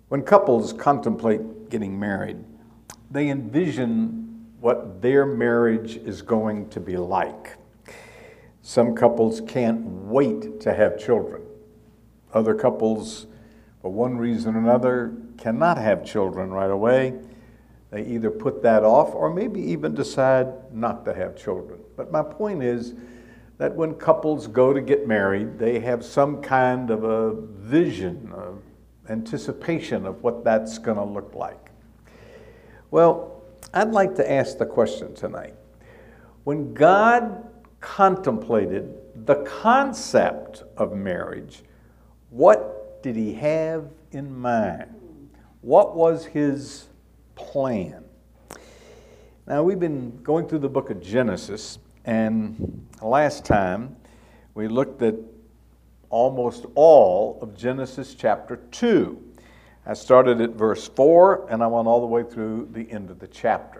When couples contemplate getting married, they envision what their marriage is going to be like. Some couples can't wait to have children. Other couples, for one reason or another, cannot have children right away. They either put that off or maybe even decide not to have children. But my point is that when couples go to get married, they have some kind of a vision, of anticipation of what that's going to look like. Well, I'd like to ask the question tonight. When God contemplated the concept of marriage, what did he have in mind? What was his plan? Now, we've been going through the book of Genesis, and last time we looked at almost all of Genesis chapter 2. I started at verse 4, and I went all the way through the end of the chapter.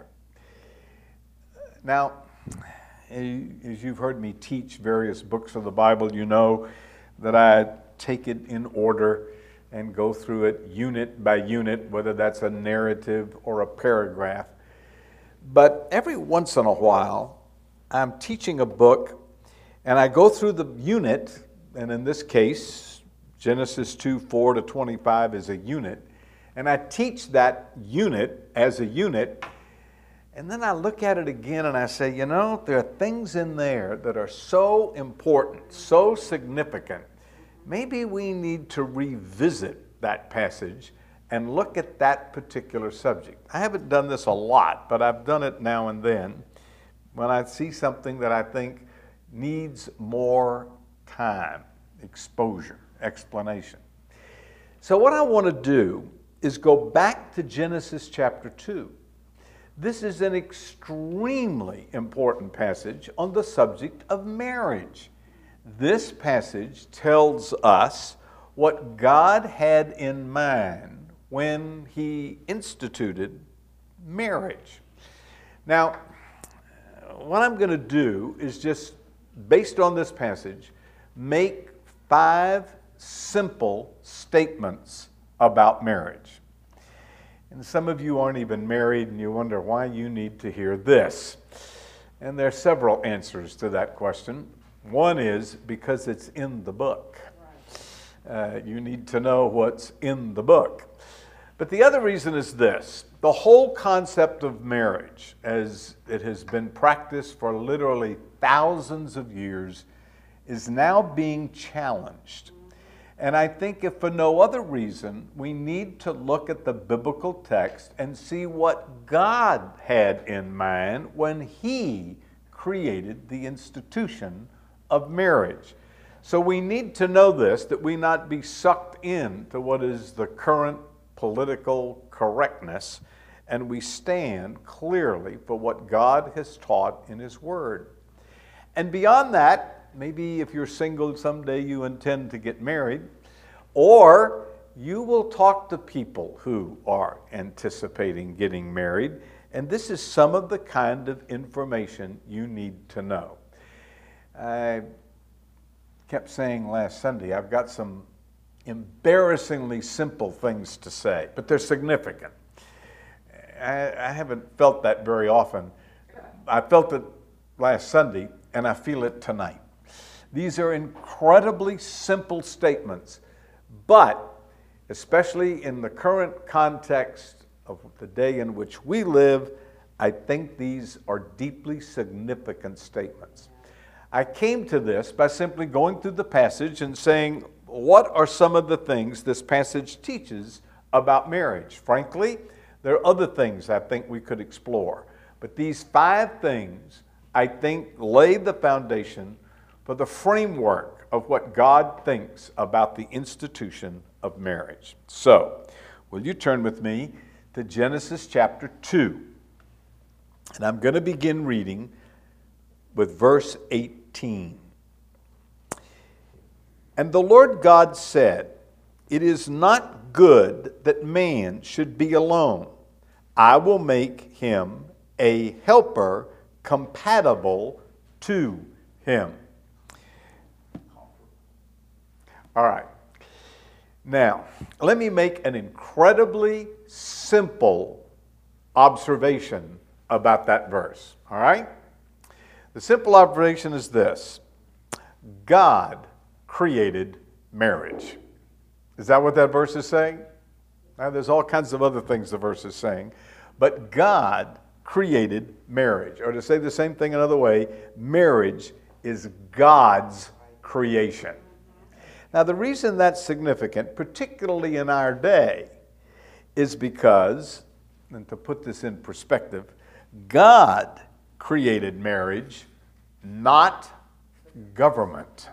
Now, as you've heard me teach various books of the Bible, you know that I take it in order and go through it unit by unit, whether that's a narrative or a paragraph. But every once in a while, I'm teaching a book, and I go through the unit, and in this case, Genesis 2, 4 to 25 is a unit, and I teach that unit as a unit, and then I look at it again and I say, you know, there are things in there that are so important, so significant. Maybe we need to revisit that passage and look at that particular subject. I haven't done this a lot, but I've done it now and then when I see something that I think needs more time, exposure, explanation. So what I want to do is go back to Genesis chapter 2. This is an extremely important passage on the subject of marriage. This passage tells us what God had in mind when he instituted marriage. Now, what I'm going to do is just, based on this passage, make 5 simple statements about marriage. And some of you aren't even married and you wonder why you need to hear this. And there are several answers to that question. One is because it's in the book. You need to know what's in the book. But the other reason is this. The whole concept of marriage, as it has been practiced for literally thousands of years, is now being challenged. And I think if for no other reason, we need to look at the biblical text and see what God had in mind when he created the institution of marriage. So we need to know this, that we not be sucked into what is the current political correctness, and we stand clearly for what God has taught in his word. And beyond that, maybe if you're single, someday you intend to get married, or you will talk to people who are anticipating getting married, and this is some of the kind of information you need to know. I kept saying last Sunday, I've got some embarrassingly simple things to say, but they're significant. I haven't felt that very often. I felt it last Sunday, and I feel it tonight. These are incredibly simple statements, but especially in the current context of the day in which we live, I think these are deeply significant statements. I came to this by simply going through the passage and saying, what are some of the things this passage teaches about marriage? Frankly, there are other things I think we could explore, but these 5 things I think lay the foundation for the framework of what God thinks about the institution of marriage. So, will you turn with me to Genesis chapter 2? And I'm going to begin reading with verse 18. And the Lord God said, "It is not good that man should be alone. I will make him a helper compatible to him." All right. Now, let me make an incredibly simple observation about that verse, all right? The simple observation is this: God created marriage. Is that what that verse is saying? Now, there's all kinds of other things the verse is saying, but God created marriage. Or to say the same thing another way, marriage is God's creation. Now, the reason that's significant, particularly in our day, is because, and to put this in perspective, God created marriage, not government.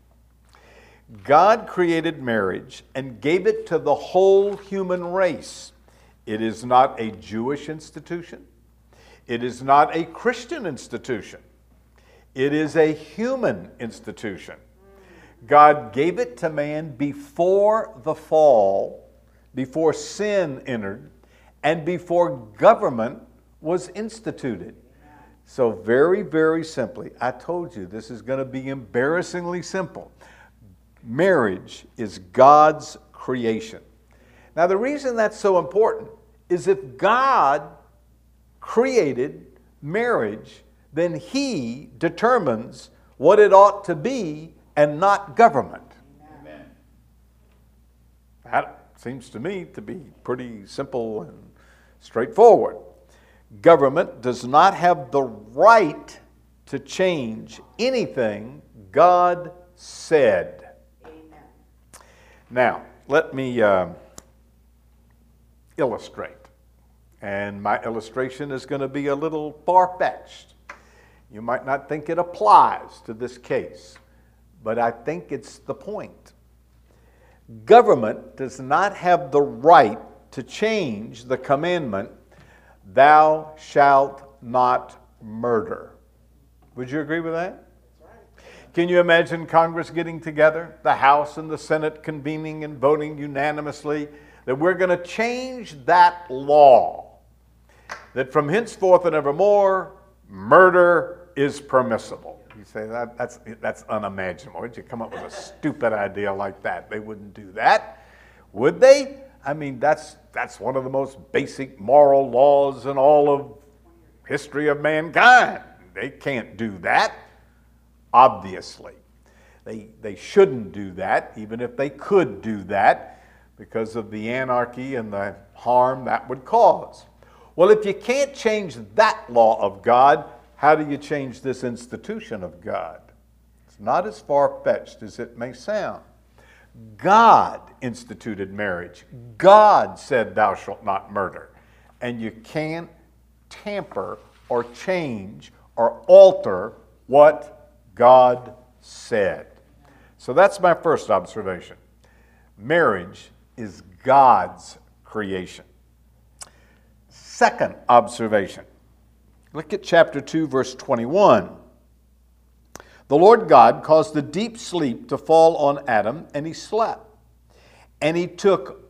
God created marriage and gave it to the whole human race. It is not a Jewish institution. It is not a Christian institution. It is a human institution. God gave it to man before the fall, before sin entered, and before government was instituted. So very, very simply, I told you this is going to be embarrassingly simple. Marriage is God's creation. Now, the reason that's so important is if God created marriage, then He determines what it ought to be and not government. Amen. That seems to me to be pretty simple and straightforward. Government does not have the right to change anything God said. Now, let me illustrate. And my illustration is going to be a little far-fetched. You might not think it applies to this case, but I think it's the point. Government does not have the right to change the commandment, "Thou shalt not murder." Would you agree with that? Can you imagine Congress getting together, the House and the Senate convening and voting unanimously that we're going to change that law, that from henceforth and evermore, murder is permissible? You say, that's unimaginable. Would you come up with a stupid idea like that? They wouldn't do that, would they? I mean, that's one of the most basic moral laws in all of history of mankind. They can't do that. Obviously, they shouldn't do that, even if they could do that, because of the anarchy and the harm that would cause. Well, if you can't change that law of God, how do you change this institution of God? It's not as far-fetched as it may sound. God instituted marriage. God said, "Thou shalt not murder." And you can't tamper or change or alter what God said. So that's my first observation. Marriage is God's creation. Second observation. Look at chapter 2, verse 21. The Lord God caused a deep sleep to fall on Adam, and he slept. And he took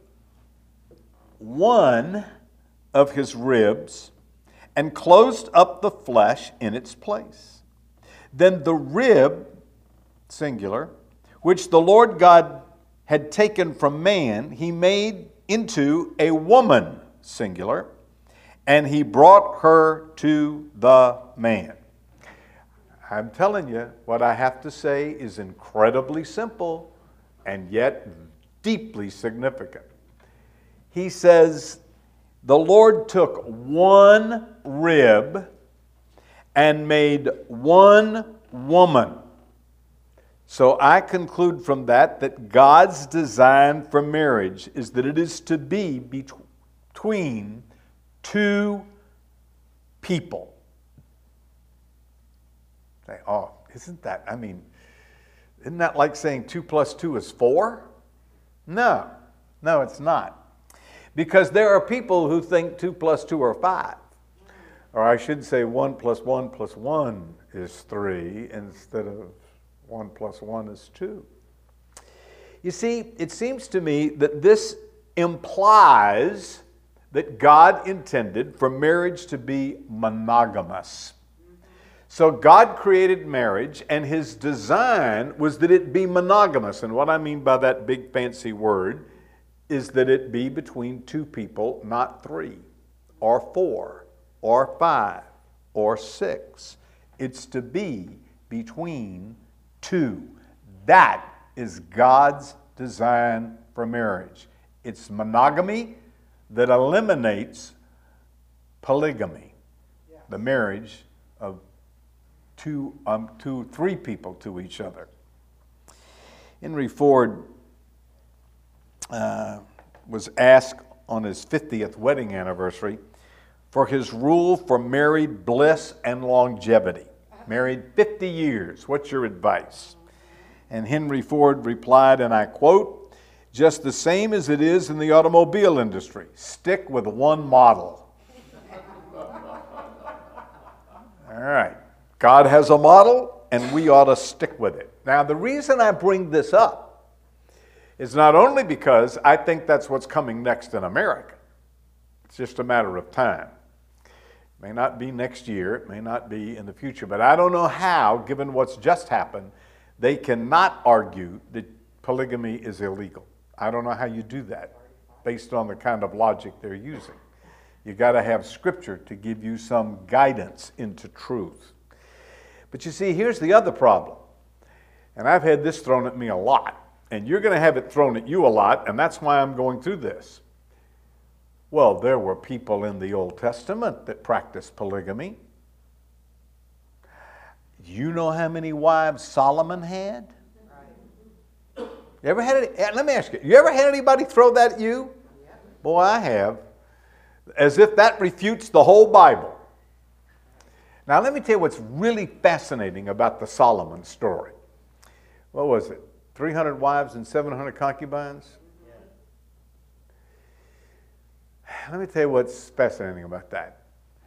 one of his ribs and closed up the flesh in its place. Then the rib, singular, which the Lord God had taken from man, he made into a woman, singular, and he brought her to the man. I'm telling you, what I have to say is incredibly simple and yet deeply significant. He says, the Lord took one rib and made one woman. So I conclude from that God's design for marriage is that it is to be between two people. Say, oh, isn't that like saying 2 + 2 is 4? No, it's not. Because there are people who think 2 + 2 are 5. Or I should say 1 + 1 + 1 is 3 instead of 1 + 1 is 2. You see, it seems to me that this implies that God intended for marriage to be monogamous. So God created marriage, and His design was that it be monogamous. And what I mean by that big fancy word is that it be between two people, not three, or four, or five, or six. It's to be between two. That is God's design for marriage. It's monogamy that eliminates polygamy, the marriage of three people to each other. Henry Ford was asked on his 50th wedding anniversary for his rule for married bliss and longevity. Married 50 years. What's your advice? And Henry Ford replied, and I quote, "Just the same as it is in the automobile industry. Stick with one model." All right. God has a model, and we ought to stick with it. Now, the reason I bring this up is not only because I think that's what's coming next in America. It's just a matter of time. It may not be next year, it may not be in the future, but I don't know how, given what's just happened, they cannot argue that polygamy is illegal. I don't know how you do that based on the kind of logic they're using. You got to have Scripture to give you some guidance into truth. But you see, here's the other problem. And I've had this thrown at me a lot. And you're going to have it thrown at you a lot, and that's why I'm going through this. Well, there were people in the Old Testament that practiced polygamy. You know how many wives Solomon had? You ever had let me ask you, you ever had anybody throw that at you? Boy, I have. As if that refutes the whole Bible. Now, let me tell you what's really fascinating about the Solomon story. What was it? 300 wives and 700 concubines? Let me tell you what's fascinating about that.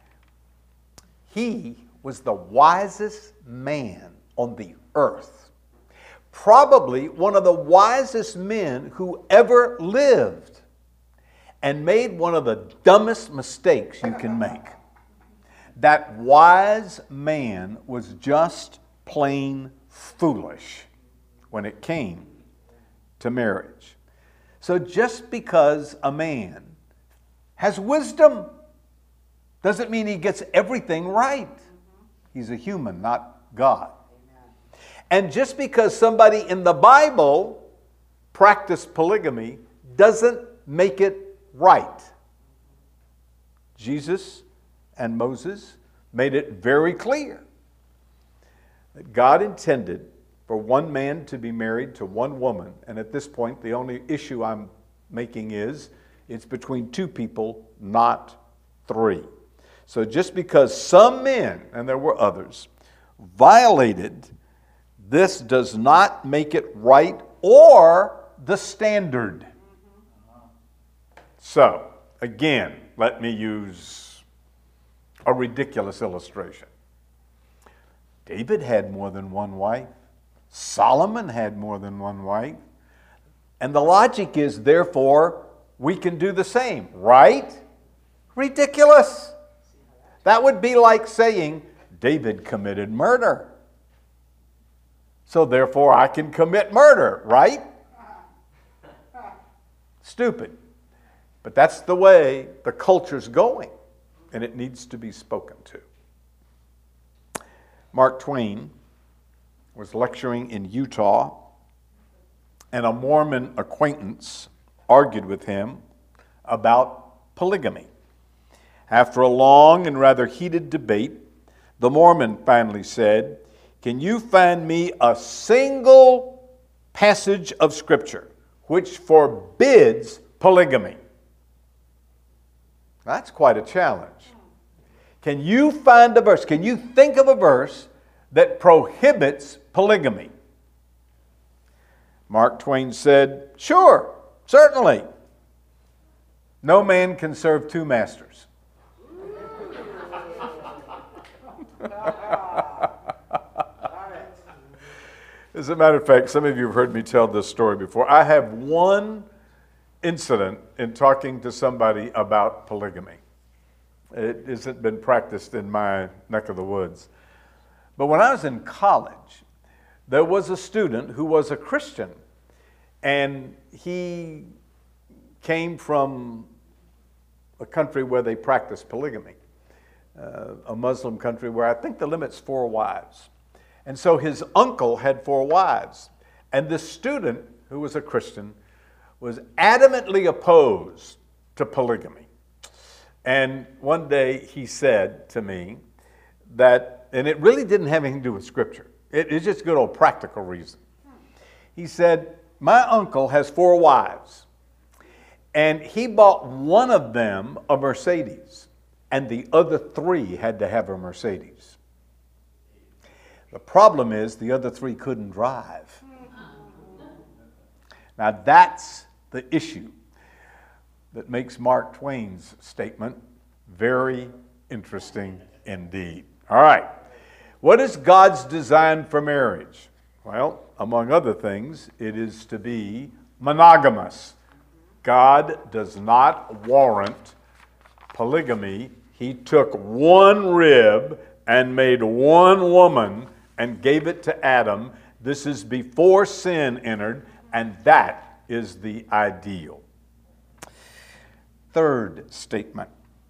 He was the wisest man on the earth. Probably one of the wisest men who ever lived, and made one of the dumbest mistakes you can make. That wise man was just plain foolish when it came to marriage. So just because a man has wisdom doesn't mean he gets everything right. He's a human, not God. And just because somebody in the Bible practiced polygamy doesn't make it right. Jesus and Moses made it very clear that God intended for one man to be married to one woman. And at this point, the only issue I'm making is it's between two people, not three. So just because some men, and there were others, violated, this does not make it right or the standard. So, again, let me use a ridiculous illustration. David had more than one wife. Solomon had more than one wife. And the logic is, therefore, we can do the same, right? Ridiculous. That would be like saying, David committed murder. So therefore, I can commit murder, right? Stupid. But that's the way the culture's going, and it needs to be spoken to. Mark Twain was lecturing in Utah, and a Mormon acquaintance argued with him about polygamy. After a long and rather heated debate, the Mormon finally said, "Can you find me a single passage of Scripture which forbids polygamy?" That's quite a challenge. Can you find a verse? Can you think of a verse that prohibits polygamy? Mark Twain said, "Sure, certainly. No man can serve two masters." As a matter of fact, some of you have heard me tell this story before. I have one incident in talking to somebody about polygamy. It hasn't been practiced in my neck of the woods. But when I was in college, there was a student who was a Christian, and he came from a country where they practice polygamy, a Muslim country where I think the limit's 4 wives. And so his uncle had 4 wives. And this student, who was a Christian, was adamantly opposed to polygamy. And one day he said to me that, and it really didn't have anything to do with Scripture. It's just good old practical reason. He said, my uncle has 4 wives, and he bought one of them a Mercedes, and the other 3 had to have a Mercedes. The problem is the other 3 couldn't drive. Now that's the issue that makes Mark Twain's statement very interesting indeed. All right. What is God's design for marriage? Well, among other things, it is to be monogamous. God does not warrant polygamy. He took one rib and made one woman and gave it to Adam. This is before sin entered, and that is the ideal. Third statement.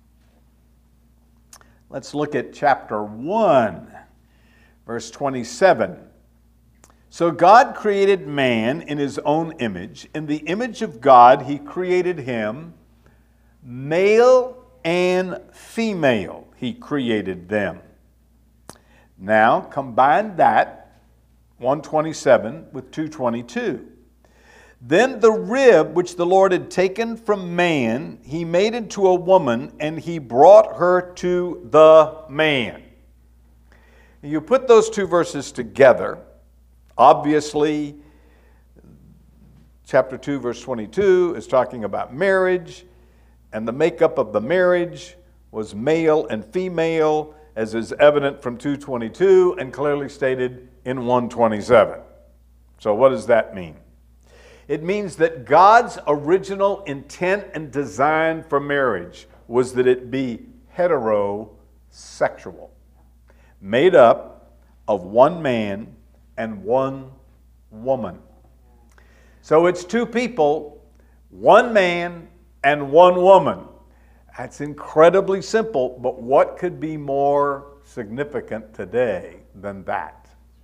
Let's look at chapter 1, verse 27. So God created man in his own image. In the image of God, he created him. Male and female, he created them. Now, combine that, 127, with 222. Then the rib which the Lord had taken from man, he made into a woman, and he brought her to the man. You put those 2 verses together, obviously, chapter 2, verse 22 is talking about marriage, and the makeup of the marriage was male and female, as is evident from 222 and clearly stated in 127. So what does that mean? It means that God's original intent and design for marriage was that it be heterosexual, made up of one man and one woman. So it's 2 people, one man and one woman. That's incredibly simple, but what could be more significant today than that?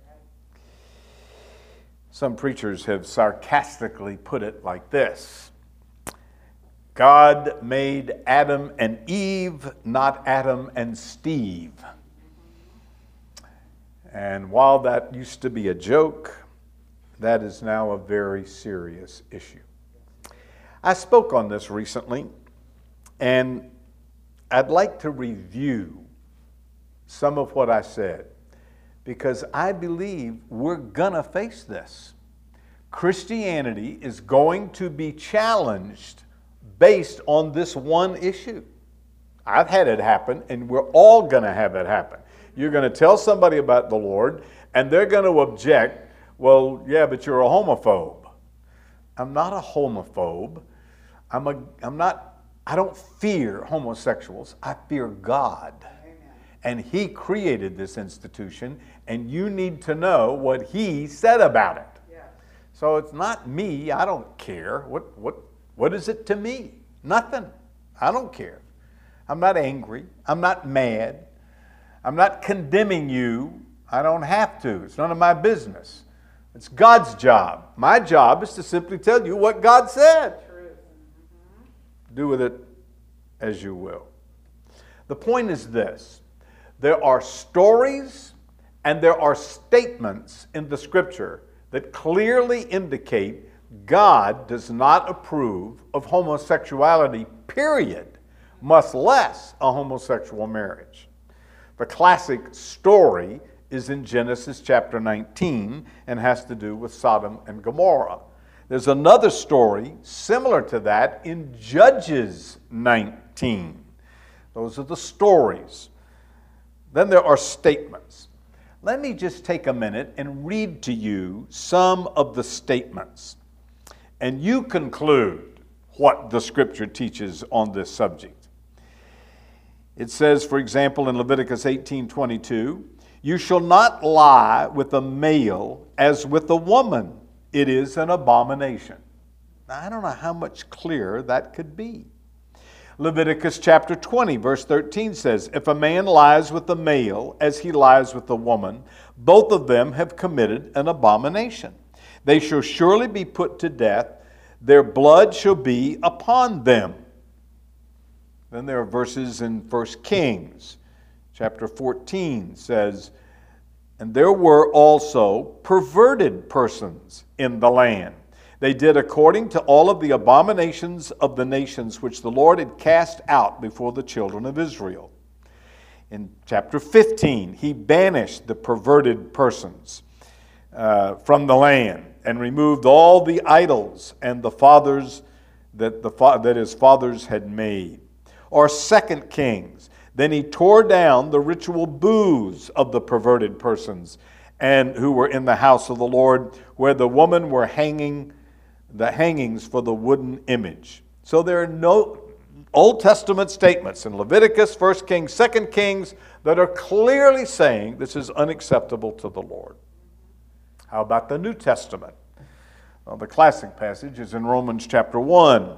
Some preachers have sarcastically put it like this: God made Adam and Eve, not Adam and Steve. And while that used to be a joke, that is now a very serious issue. I spoke on this recently, and I'd like to review some of what I said, because I believe we're going to face this. Christianity is going to be challenged based on this one issue. I've had it happen, and we're all going to have it happen. You're going to tell somebody about the Lord, and they're going to object, well, yeah, but you're a homophobe. I'm not a homophobe. I don't fear homosexuals. I fear God. Amen. And He created this institution, and you need to know what He said about it. Yeah. So it's not me. I don't care. What is it to me? Nothing. I don't care. I'm not angry. I'm not mad. I'm not condemning you. I don't have to. It's none of my business. It's God's job. My job is to simply tell you what God said. Do with it as you will. The point is this: there are stories and there are statements in the Scripture that clearly indicate God does not approve of homosexuality, period, much less a homosexual marriage. The classic story is in Genesis chapter 19 and has to do with Sodom and Gomorrah. There's another story similar to that in Judges 19. Those are the stories. Then there are statements. Let me just take a minute and read to you some of the statements, and you conclude what the Scripture teaches on this subject. It says, for example, in Leviticus 18:22, "You shall not lie with a male as with a woman. It is an abomination." I don't know how much clearer that could be. Leviticus chapter 20, verse 13 says, "If a man lies with a male as he lies with a woman, both of them have committed an abomination. They shall surely be put to death. Their blood shall be upon them." Then there are verses in 1 Kings chapter 14 says, "And there were also perverted persons in the land. They did according to all of the abominations of the nations which the Lord had cast out before the children of Israel." In chapter 15, he banished the perverted persons from the land and removed all the idols and the fathers that his fathers had made. Or 2 Kings, then he tore down the ritual booths of the perverted persons and who were in the house of the Lord, where the women were hanging the hangings for the wooden image. So there are no Old Testament statements in Leviticus, 1 Kings, 2 Kings that are clearly saying this is unacceptable to the Lord. How about the New Testament? Well, the classic passage is in Romans chapter 1.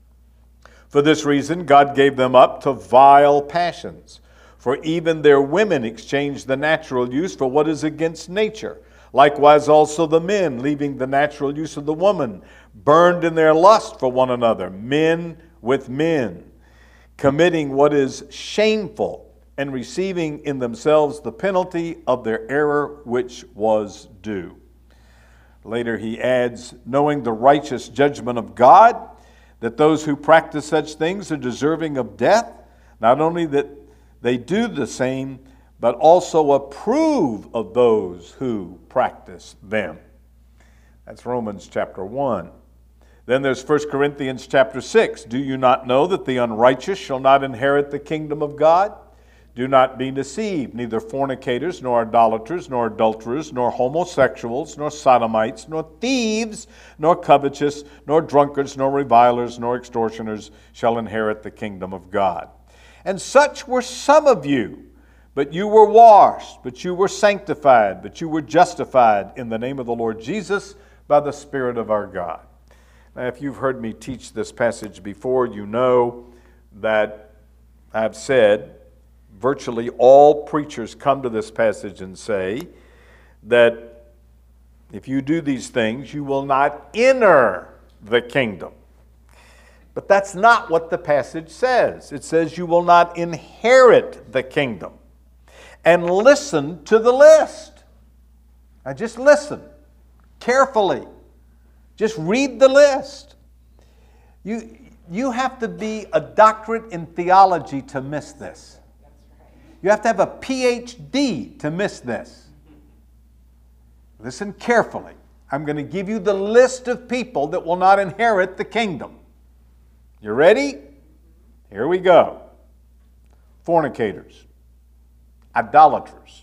"For this reason God gave them up to vile passions. For even their women exchanged the natural use for what is against nature. Likewise also the men, leaving the natural use of the woman, burned in their lust for one another, men with men, committing what is shameful, and receiving in themselves the penalty of their error which was due." Later he adds, "Knowing the righteous judgment of God, that those who practice such things are deserving of death, not only that they do the same, but also approve of those who practice them." That's Romans chapter 1. Then there's 1 Corinthians chapter 6. "Do you not know that the unrighteous shall not inherit the kingdom of God? Do not be deceived, neither fornicators, nor idolaters, nor adulterers, nor homosexuals, nor sodomites, nor thieves, nor covetous, nor drunkards, nor revilers, nor extortioners shall inherit the kingdom of God. And such were some of you. But you were washed, but you were sanctified, but you were justified in the name of the Lord Jesus by the Spirit of our God." Now, if you've heard me teach this passage before, you know that I've said virtually all preachers come to this passage and say that if you do these things, you will not enter the kingdom. But that's not what the passage says. It says you will not inherit the kingdom. And listen to the list. Now just listen carefully. Just read the list. You have to be a doctorate in theology to miss this. You have to have a PhD to miss this. Listen carefully. I'm going to give you the list of people that will not inherit the kingdom. You ready? Here we go. Fornicators, idolaters,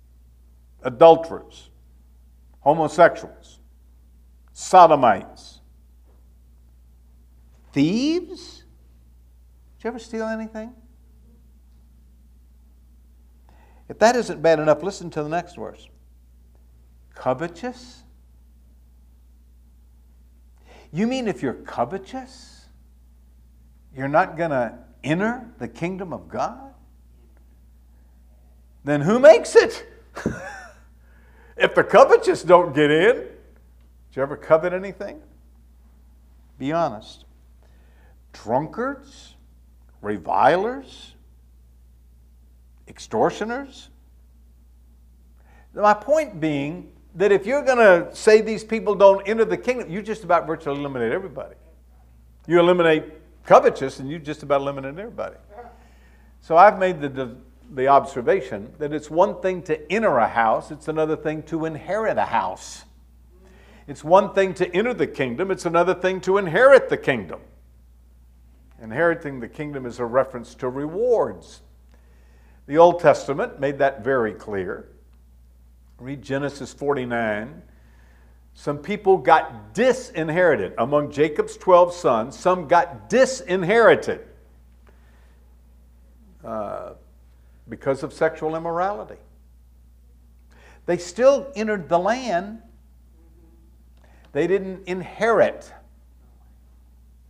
adulterers, homosexuals, sodomites, thieves. Did you ever steal anything? If that isn't bad enough, listen to the next verse. Covetous. You mean if you're covetous, you're not going to enter the kingdom of God? Then who makes it? If the covetous don't get in, did you ever covet anything? Be honest. Drunkards, revilers, extortioners. My point being that if you're going to say these people don't enter the kingdom, you just about virtually eliminate everybody. You eliminate covetous and you just about eliminate everybody. So I've made the observation that it's one thing to enter a house, it's another thing to inherit a house. It's one thing to enter the kingdom, it's another thing to inherit the kingdom. Inheriting the kingdom is a reference to rewards. The Old Testament made that very clear. Read Genesis 49. Some people got disinherited. Among Jacob's 12 sons, some got disinherited because of sexual immorality. They still entered the land. They didn't inherit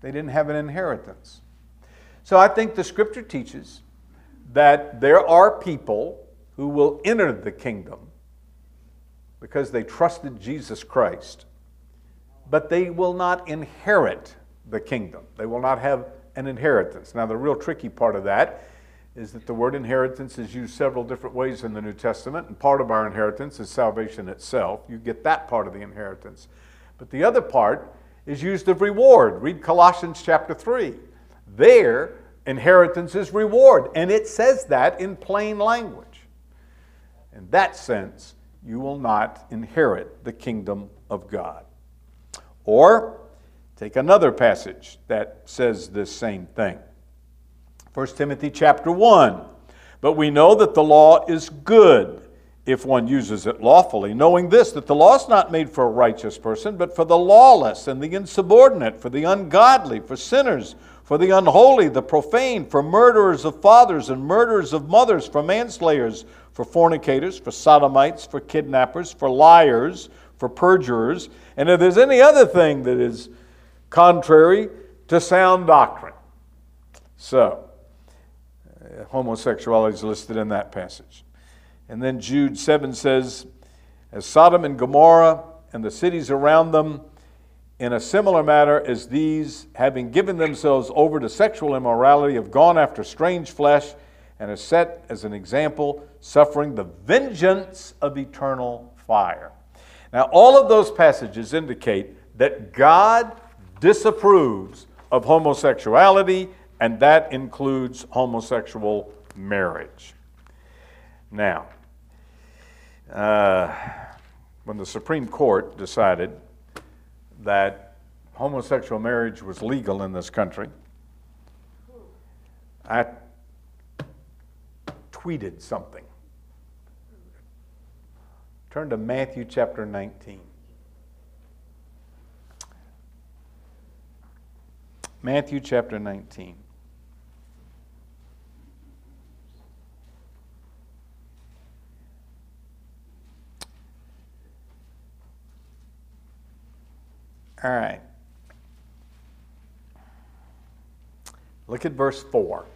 They didn't have an inheritance. So I think the Scripture teaches that there are people who will enter the kingdom because they trusted Jesus Christ, but they will not inherit the kingdom. They will not have an inheritance. Now, the real tricky part of that is that the word inheritance is used several different ways in the New Testament, and part of our inheritance is salvation itself. You get that part of the inheritance. But the other part is used of reward. Read Colossians chapter 3. There, inheritance is reward, and it says that in plain language. In that sense, you will not inherit the kingdom of God. Or, take another passage that says this same thing. 1 Timothy chapter 1. But we know that the law is good if one uses it lawfully, knowing this, that the law is not made for a righteous person, but for the lawless and the insubordinate, for the ungodly, for sinners, for the unholy, the profane, for murderers of fathers and murderers of mothers, for manslayers, for fornicators, for sodomites, for kidnappers, for liars, for perjurers, and if there's any other thing that is contrary to sound doctrine. So, homosexuality is listed in that passage. And then Jude 7 says, as Sodom and Gomorrah and the cities around them, in a similar manner as these, having given themselves over to sexual immorality, have gone after strange flesh, and are set as an example, suffering the vengeance of eternal fire. Now, all of those passages indicate that God disapproves of homosexuality, and that includes homosexual marriage. Now, when the Supreme Court decided that homosexual marriage was legal in this country, I tweeted something. Turn to Matthew chapter 19. Matthew chapter 19. All right. Look at verse 4.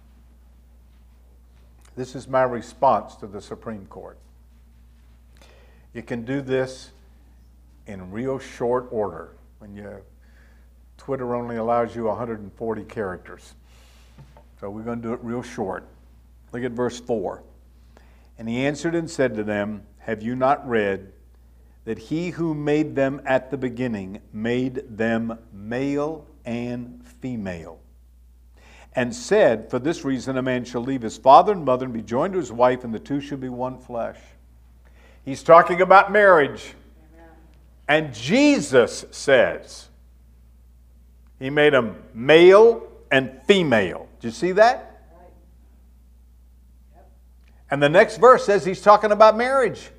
This is my response to the Supreme Court. You can do this in real short order. Twitter only allows you 140 characters. So we're going to do it real short. Look at verse 4. And he answered and said to them, have you not read that he who made them at the beginning made them male and female? And said, for this reason a man shall leave his father and mother and be joined to his wife, and the two shall be one flesh. He's talking about marriage. Amen. And Jesus says he made them male and female. Did you see that? Right. Yep. And the next verse says he's talking about marriage.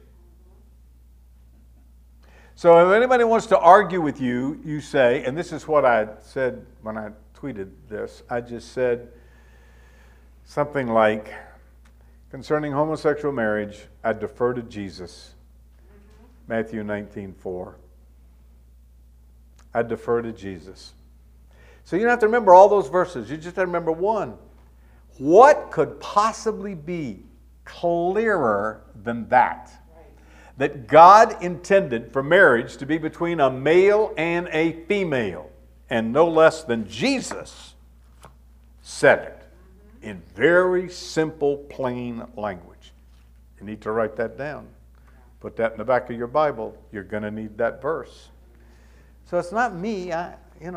So if anybody wants to argue with you, you say, and this is what I said when I tweeted this, I just said something like, concerning homosexual marriage, I defer to Jesus. Matthew 19:4. I defer to Jesus. So you don't have to remember all those verses. You just have to remember one. What could possibly be clearer than that? That God intended for marriage to be between a male and a female. And no less than Jesus said it in very simple, plain language. You need to write that down. Put that in the back of your Bible. You're going to need that verse. So it's not me. A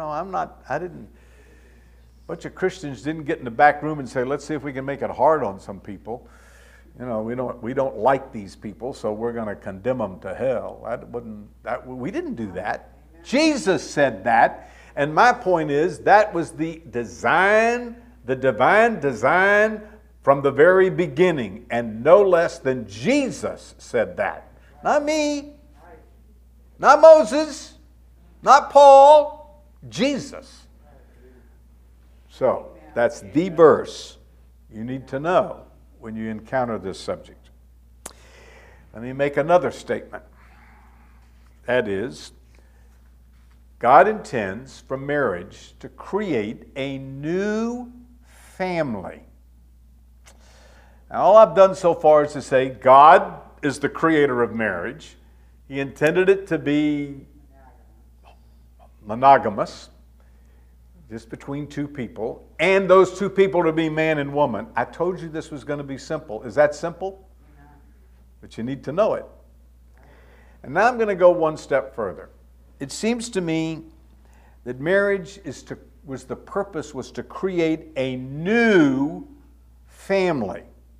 bunch of Christians didn't get in the back room and say, let's see if we can make it hard on some people. We don't like these people, so we're going to condemn them to hell. We didn't do that. Jesus said that. And my point is, that was the design, the divine design from the very beginning. And no less than Jesus said that. Not me, not Moses, not Paul, Jesus. So, that's the verse you need to know when you encounter this subject. Let me make another statement. That is, God intends for marriage to create a new family. Now, all I've done so far is to say God is the creator of marriage. He intended it to be monogamous, just between two people, and those two people to be man and woman. I told you this was going to be simple. Is that simple? But you need to know it. And now I'm going to go one step further. It seems to me that marriage was to create a new family.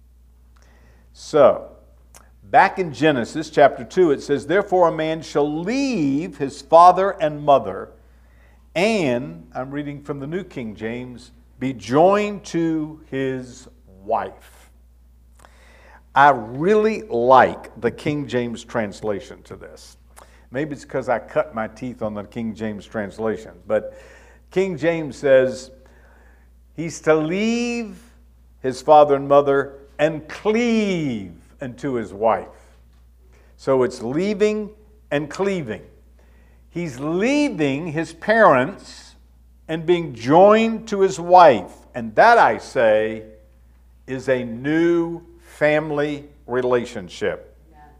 So, back in Genesis chapter 2, it says, "Therefore a man shall leave his father and mother, and," I'm reading from the New King James, "be joined to his wife." I really like the King James translation to this. Maybe it's because I cut my teeth on the King James translation. But King James says he's to leave his father and mother and cleave unto his wife. So it's leaving and cleaving. He's leaving his parents and being joined to his wife. And that, I say, is a new family relationship.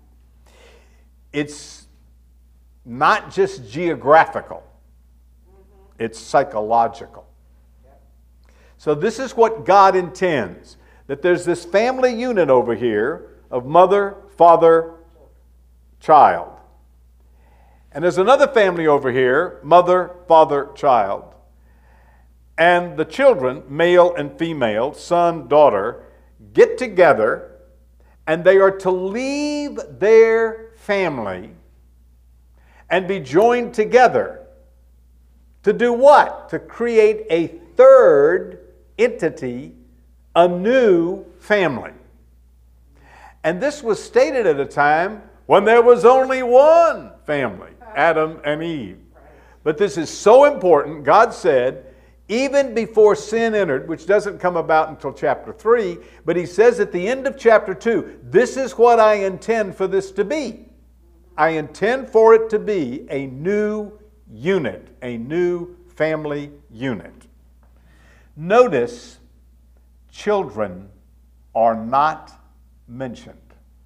It's not just geographical, it's psychological. So this is what God intends, that there's this family unit over here of mother, father, child. And there's another family over here, mother, father, child. And the children, male and female, son, daughter, get together, and they are to leave their family and be joined together to do what? To create a third entity, a new family. And this was stated at a time when there was only one family, Adam and Eve. But this is so important. God said, even before sin entered, which doesn't come about until chapter 3, but he says at the end of chapter 2, this is what I intend for this to be. I intend for it to be a new unit, a new family unit. Notice, children are not mentioned.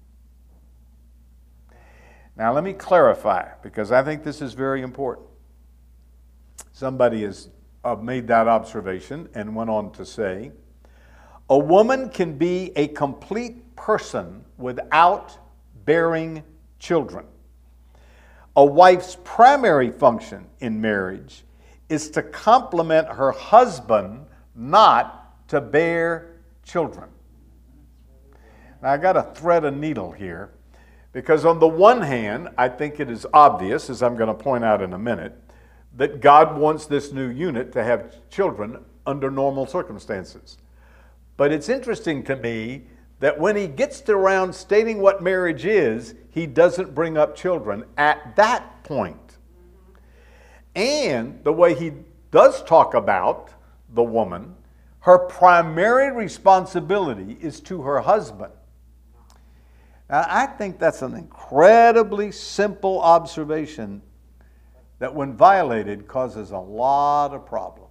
Now let me clarify, because I think this is very important. Somebody has made that observation and went on to say, a woman can be a complete person without bearing children. A wife's primary function in marriage is to complement her husband, not to bear children. Now I got to thread a needle here, because on the one hand, I think it is obvious, as I'm going to point out in a minute, that God wants this new unit to have children under normal circumstances. But it's interesting to me that when he gets to around stating what marriage is, he doesn't bring up children at that point. And the way he does talk about the woman, her primary responsibility is to her husband. Now, I think that's an incredibly simple observation that when violated causes a lot of problems.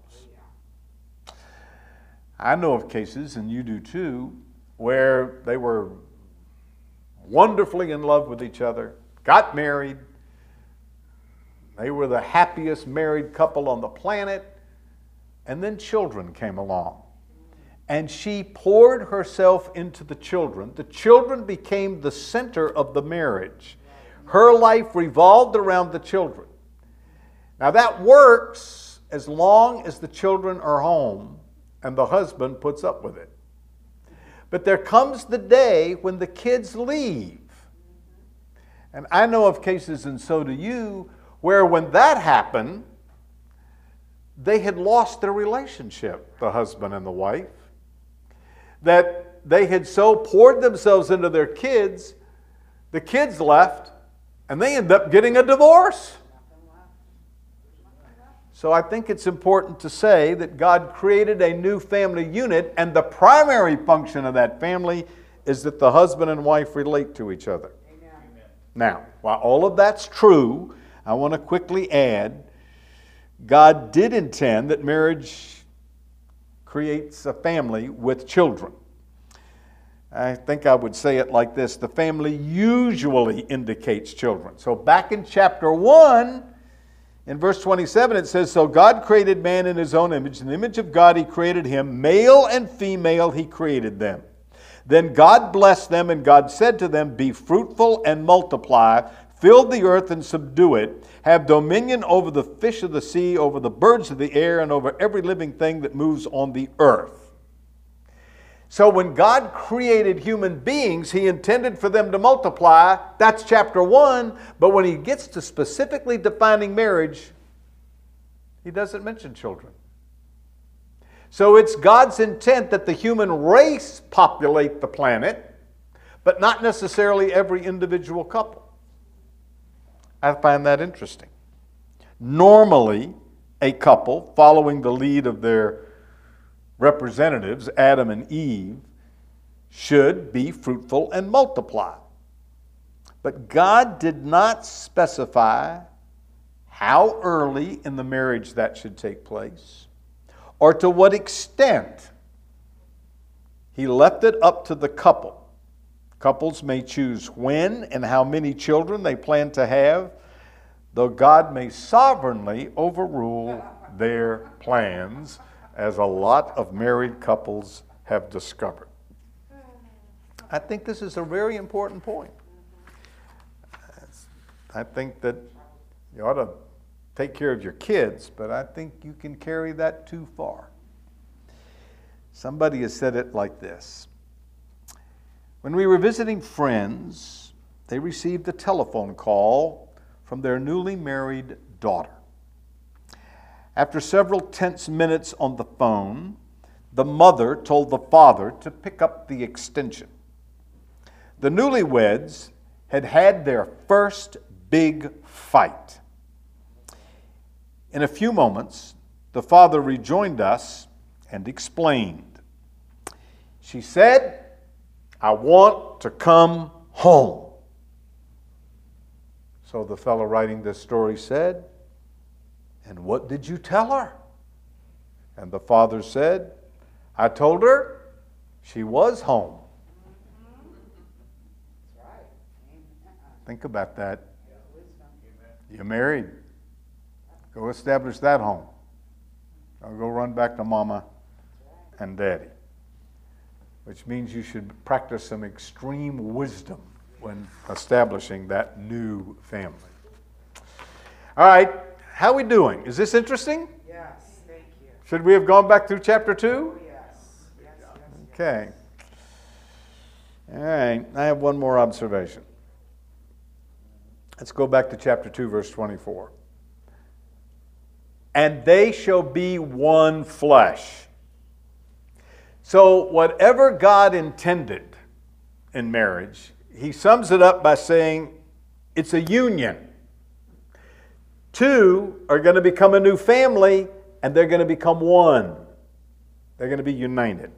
I know of cases, and you do too, where they were wonderfully in love with each other, got married, they were the happiest married couple on the planet, and then children came along. And she poured herself into the children. The children became the center of the marriage. Her life revolved around the children. Now that works as long as the children are home and the husband puts up with it. But there comes the day when the kids leave. And I know of cases, and so do you, where when that happened, they had lost their relationship, the husband and the wife, that they had so poured themselves into their kids, the kids left, and they end up getting a divorce. So I think it's important to say that God created a new family unit, and the primary function of that family is that the husband and wife relate to each other. Amen. Now, while all of that's true, I want to quickly add God did intend that marriage creates a family with children. I think I would say it like this: the family usually indicates children. So back in chapter 1, in verse 27, it says, "So God created man in his own image. In the image of God he created him. Male and female he created them. Then God blessed them, and God said to them, Be fruitful and multiply, fill the earth and subdue it. Have dominion over the fish of the sea, over the birds of the air, and over every living thing that moves on the earth." So when God created human beings, he intended for them to multiply. That's chapter 1. But when he gets to specifically defining marriage, he doesn't mention children. So it's God's intent that the human race populate the planet, but not necessarily every individual couple. I find that interesting. Normally, a couple, following the lead of their representatives, Adam and Eve, should be fruitful and multiply. But God did not specify how early in the marriage that should take place, or to what extent. He left it up to the couple. Couples may choose when and how many children they plan to have, though God may sovereignly overrule their plans, as a lot of married couples have discovered. I think this is a very important point. I think that you ought to take care of your kids, but I think you can carry that too far. Somebody has said it like this: when we were visiting friends, they received a telephone call from their newly married daughter. After several tense minutes on the phone, the mother told the father to pick up the extension. The newlyweds had had their first big fight. In a few moments, the father rejoined us and explained. She said, "I want to come home." So the fellow writing this story said, "And what did you tell her?" And the father said, "I told her she was home." Think about that. You're married. Go establish that home. I'll go run back to mama and daddy. Which means you should practice some extreme wisdom when establishing that new family. All right, how are we doing? Is this interesting? Yes, thank you. Should we have gone back through chapter 2? Oh, yes. Okay. All right, I have one more observation. Let's go back to chapter 2, verse 24. "And they shall be one flesh." So whatever God intended in marriage, he sums it up by saying it's a union. Two are going to become a new family, and they're going to become one. They're going to be united.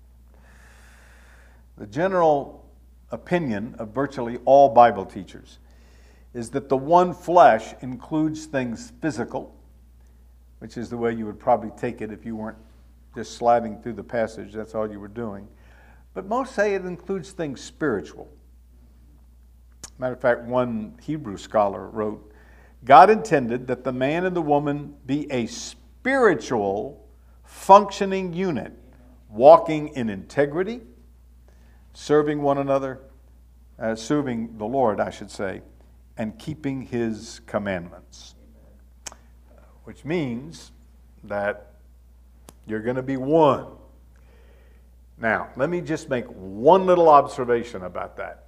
The general opinion of virtually all Bible teachers is that the one flesh includes things physical, which is the way you would probably take it if you weren't just sliding through the passage, that's all you were doing. But most say it includes things spiritual. Matter of fact, one Hebrew scholar wrote, "God intended that the man and the woman be a spiritual, functioning unit, walking in integrity, serving one another, serving the Lord, I should say, and keeping his commandments." Which means that you're going to be one. Now, let me just make one little observation about that.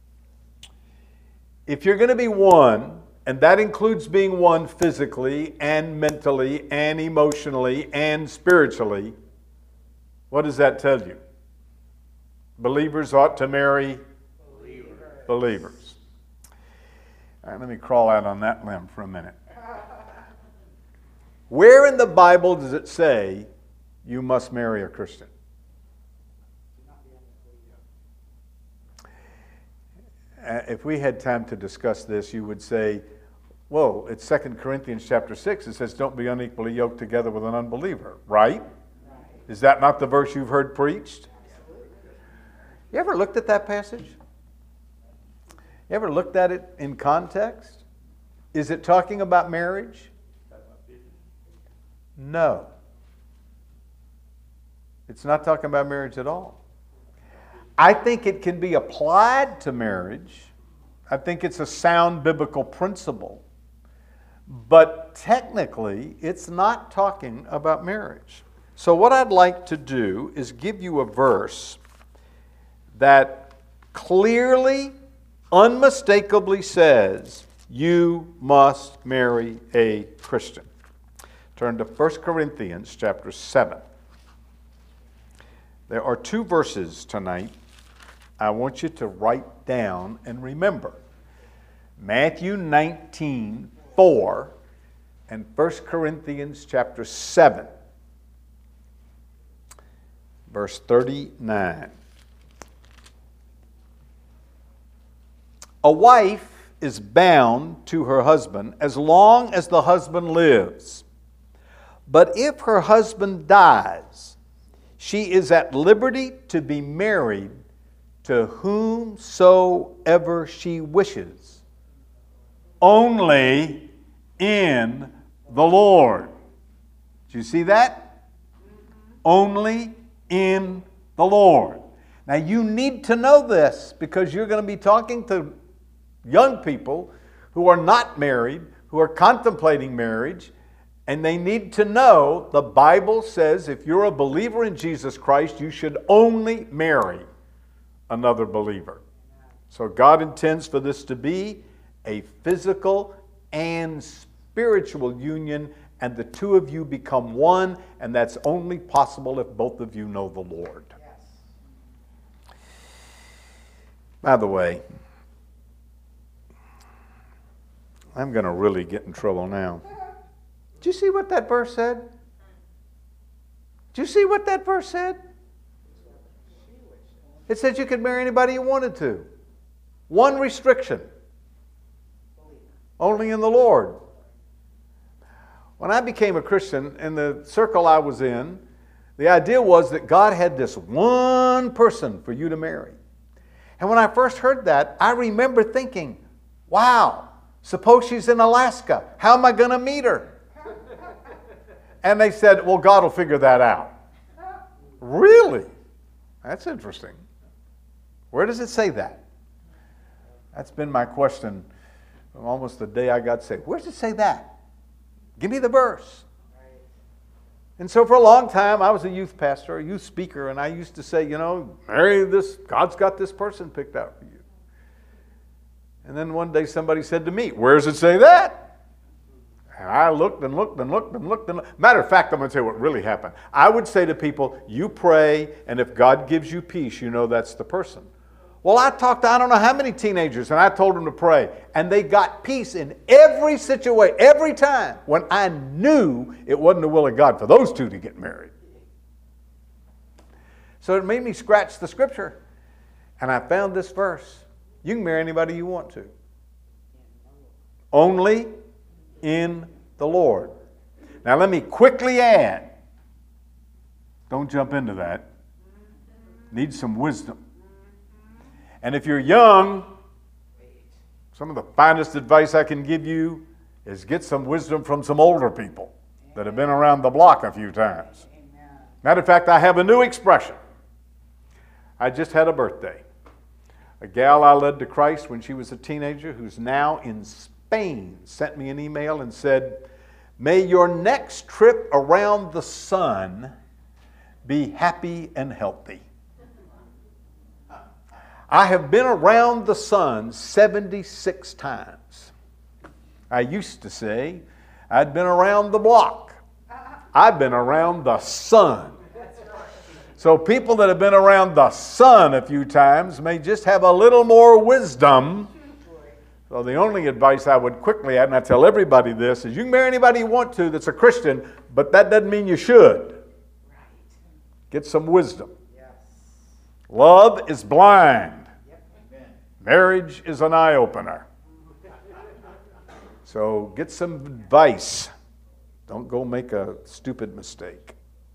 If you're going to be one, and that includes being one physically and mentally and emotionally and spiritually, what does that tell you? Believers ought to marry believers. All right, let me crawl out on that limb for a minute. Where in the Bible does it say you must marry a Christian? If we had time to discuss this, you would say, Well, it's 2 Corinthians chapter 6. It says, don't be unequally yoked together with an unbeliever, right? Is that not the verse you've heard preached? You ever looked at that passage? You ever looked at it in context? Is it talking about marriage? No. It's not talking about marriage at all. I think it can be applied to marriage. I think it's a sound biblical principle. But technically, it's not talking about marriage. So what I'd like to do is give you a verse that clearly, unmistakably says, you must marry a Christian. Turn to 1 Corinthians chapter 7. There are two verses tonight I want you to write down and remember. Matthew 19:4 and 1 Corinthians chapter 7, verse 39. A wife is bound to her husband as long as the husband lives. But if her husband dies, she is at liberty to be married to whomsoever she wishes, only in the Lord. Do you see that? Only in the Lord. Now you need to know this because you're going to be talking to young people who are not married, who are contemplating marriage, and they need to know the Bible says if you're a believer in Jesus Christ, you should only marry another believer. So God intends for this to be a physical and spiritual union, and the two of you become one, and that's only possible if both of you know the Lord. Yes. By the way, I'm going to really get in trouble now. Did you see what that verse said? Did you see what that verse said? It said you could marry anybody you wanted to. One restriction. Only in the Lord. When I became a Christian, in the circle I was in, the idea was that God had this one person for you to marry. And when I first heard that, I remember thinking, wow, suppose she's in Alaska. How am I going to meet her? And they said, well, God will figure that out. Really? That's interesting. Where does it say that? That's been my question from almost the day I got saved. Where does it say that? Give me the verse. And so for a long time, I was a youth pastor, a youth speaker, and I used to say, you know, marry this, God's got this person picked out for you. And then one day somebody said to me, where does it say that? And I looked and looked and looked and looked and looked. Matter of fact, I'm going to tell you what really happened. I would say to people, you pray, and if God gives you peace, you know that's the person. Well, I talked to I don't know how many teenagers, and I told them to pray, and they got peace in every situation, every time, when I knew it wasn't the will of God for those two to get married. So it made me scratch the scripture, and I found this verse. You can marry anybody you want to. Only in the Lord. Now let me quickly add, don't jump into that. Need some wisdom. And if you're young, some of the finest advice I can give you is get some wisdom from some older people that have been around the block a few times. Matter of fact, I have a new expression. I just had a birthday. A gal I led to Christ when she was a teenager who's now in Spain sent me an email and said, may your next trip around the sun be happy and healthy. I have been around the sun 76 times. I used to say I'd been around the block. I've been around the sun. So people that have been around the sun a few times may just have a little more wisdom. So the only advice I would quickly add, and I tell everybody this, is you can marry anybody you want to that's a Christian, but that doesn't mean you should. Get some wisdom. Love is blind. Marriage is an eye-opener. So get some advice. Don't go make a stupid mistake.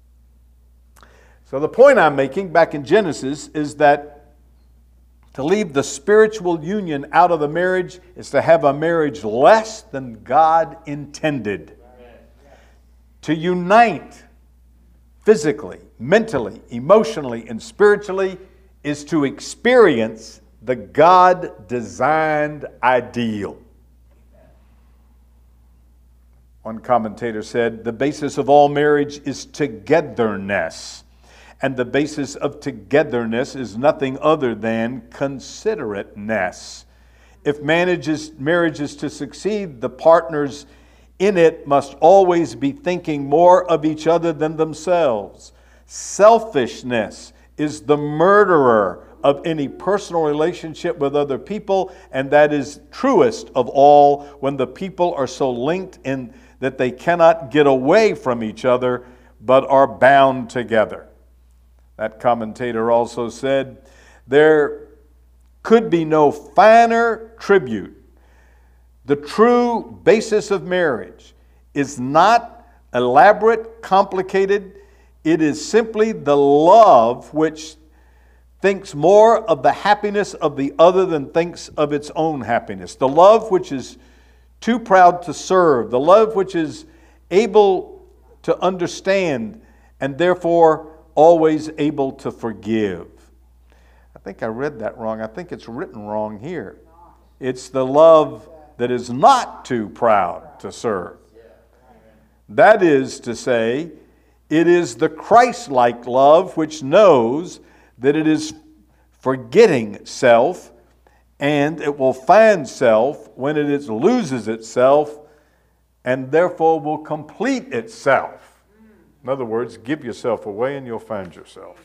So the point I'm making back in Genesis is that to leave the spiritual union out of the marriage is to have a marriage less than God intended. To unite physically, mentally, emotionally, and spiritually is to experience the God-designed ideal. One commentator said, the basis of all marriage is togetherness. And the basis of togetherness is nothing other than considerateness. If marriage is to succeed, the partners in it must always be thinking more of each other than themselves. Selfishness is the murderer of any personal relationship with other people, and that is truest of all when the people are so linked in that they cannot get away from each other but are bound together. That commentator also said, there could be no finer tribute. The true basis of marriage is not elaborate, complicated. It is simply the love which thinks more of the happiness of the other than thinks of its own happiness. The love which is too proud to serve. The love which is able to understand and therefore always able to forgive. I think I read that wrong. I think it's written wrong here. It's the love that is not too proud to serve. That is to say, it is the Christ-like love which knows that it is forgetting self, and it will find self when it loses itself, and therefore will complete itself. In other words, give yourself away and you'll find yourself.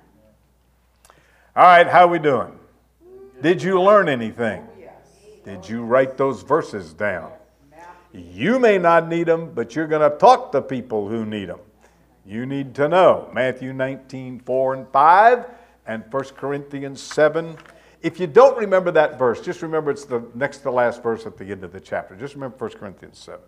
All right, how are we doing? Did you learn anything? Did you write those verses down? You may not need them, but you're going to talk to people who need them. You need to know Matthew 19:4-5 and 1 Corinthians 7. If you don't remember that verse, just remember it's the next to last verse at the end of the chapter. Just remember 1 Corinthians 7.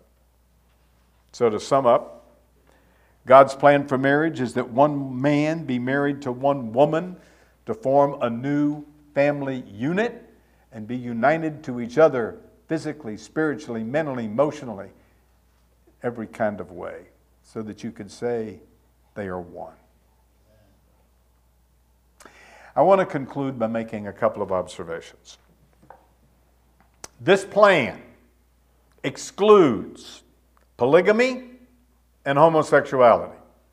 So to sum up, God's plan for marriage is that one man be married to one woman to form a new family unit and be united to each other physically, spiritually, mentally, emotionally, every kind of way, so that you could say they are one. I want to conclude by making a couple of observations. This plan excludes polygamy and homosexuality.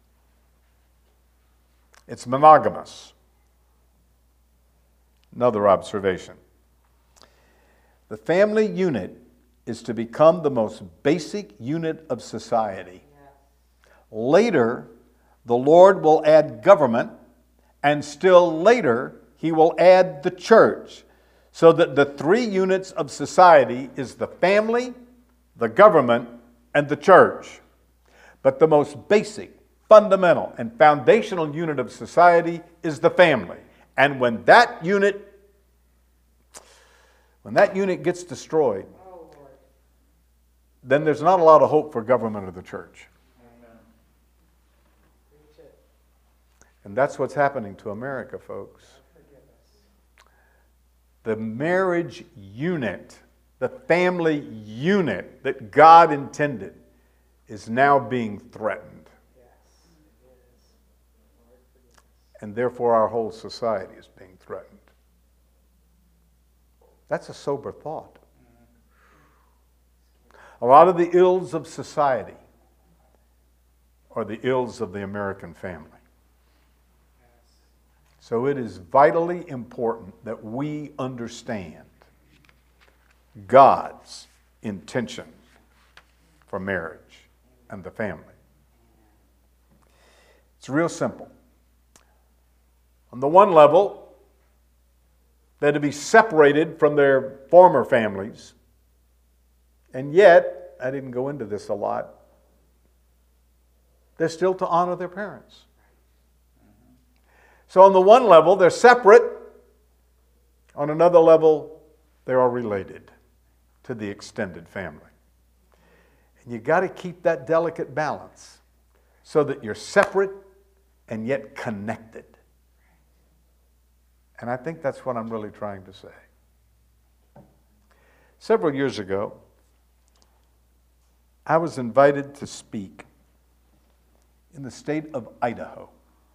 It's monogamous. Another observation. The family unit is to become the most basic unit of society. Later, the Lord will add government, and still later, He will add the church, so that the three units of society is the family, the government, and the church. But the most basic, fundamental, and foundational unit of society is the family. And when that unit gets destroyed, then there's not a lot of hope for government or the church. And that's what's happening to America, folks. The marriage unit, the family unit that God intended, is now being threatened. And therefore our whole society is being threatened. That's a sober thought. A lot of the ills of society are the ills of the American family. So it is vitally important that we understand God's intention for marriage and the family. It's real simple. On the one level, they're to be separated from their former families. And yet, I didn't go into this a lot, they're still to honor their parents. So on the one level, they're separate. On another level, they are related to the extended family. And you got to keep that delicate balance so that you're separate and yet connected. And I think that's what I'm really trying to say. Several years ago, I was invited to speak in the state of Idaho.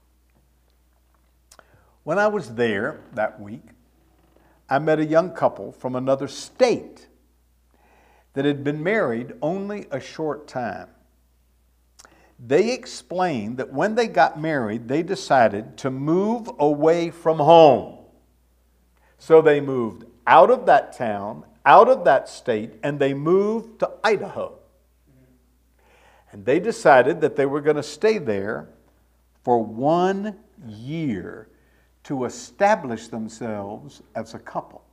When I was there that week, I met a young couple from another state that had been married only a short time. They explained that when they got married, they decided to move away from home. So they moved out of that town, out of that state, and they moved to Idaho. And they decided that they were going to stay there for 1 year to establish themselves as a couple.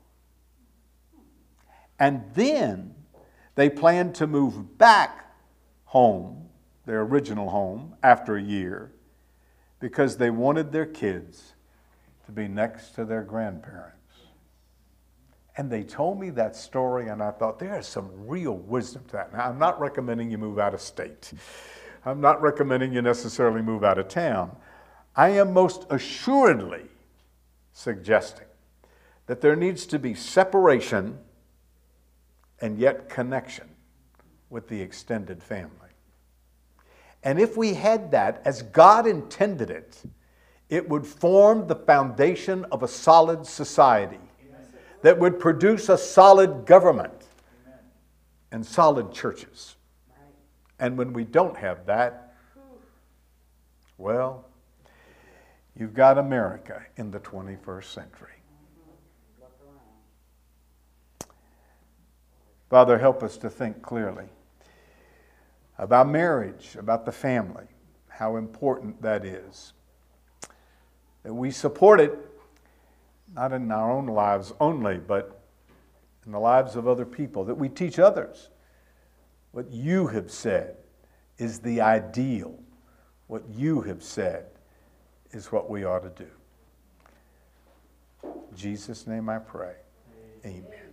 And then they planned to move back home, their original home, after a year, because they wanted their kids to be next to their grandparents. And they told me that story, and I thought, there is some real wisdom to that. Now, I'm not recommending you move out of state. I'm not recommending you necessarily move out of town. I am most assuredly suggesting that there needs to be separation and yet connection with the extended family. And if we had that as God intended it, it would form the foundation of a solid society that would produce a solid government and solid churches. And when we don't have that, well, you've got America in the 21st century. Father, help us to think clearly about marriage, about the family, how important that is. That we support it, not in our own lives only, but in the lives of other people, that we teach others what you have said is the ideal. What you have said is what we ought to do. In Jesus' name I pray. Amen.